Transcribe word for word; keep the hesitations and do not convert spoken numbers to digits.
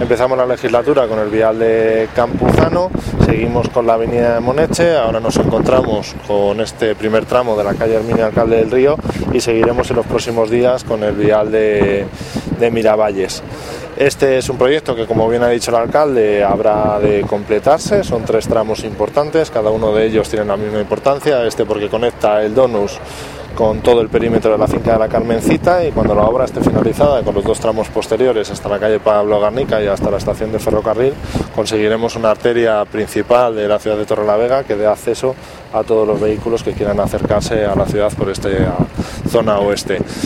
Empezamos la legislatura con el vial de Campuzano, seguimos con la avenida de Moneche, ahora nos encontramos con este primer tramo de la calle Herminio Alcalde del Río y seguiremos en los próximos días con el vial de, de Miravalles. Este es un proyecto que, como bien ha dicho el alcalde, habrá de completarse. Son tres tramos importantes, cada uno de ellos tiene la misma importancia. Este porque conecta el Donus con todo el perímetro de la finca de la Carmencita, y cuando la obra esté finalizada, con los dos tramos posteriores hasta la calle Pablo Garnica y hasta la estación de ferrocarril, conseguiremos una arteria principal de la ciudad de Torrelavega que dé acceso a todos los vehículos que quieran acercarse a la ciudad por esta zona oeste.